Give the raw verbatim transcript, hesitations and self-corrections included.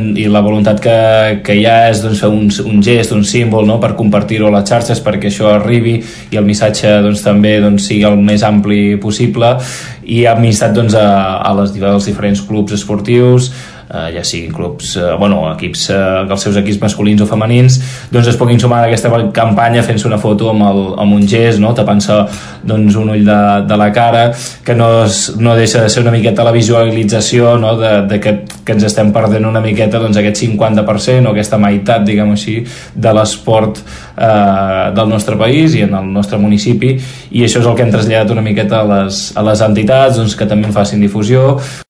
i la voluntat que, que hi ha és doncs, fer un, un gest, un símbol, no?, per compartir-ho a les xarxes perquè això arribi i el missatge doncs, també doncs, sigui el més ampli possible, i ha administrat doncs, a, a les, als diferents clubs esportius, eh, ja siguin clubs, eh, bueno, equips, eh, els seus equips masculins o femenins, doncs es puguin sumar a aquesta campanya fent-se una foto amb, el, amb un gest, no?, tapant-se doncs, un ull de, de la cara, que no, es, no deixa de ser una miqueta la visualització, no?, de, de que, que ens estem perdent una miqueta doncs, aquest cinquanta per cent o aquesta meitat, diguem així, de l'esport eh, del nostre país i en el nostre municipi, i això és el que hem traslladat una miqueta a les, a les entitats, doncs, que també en facin difusió.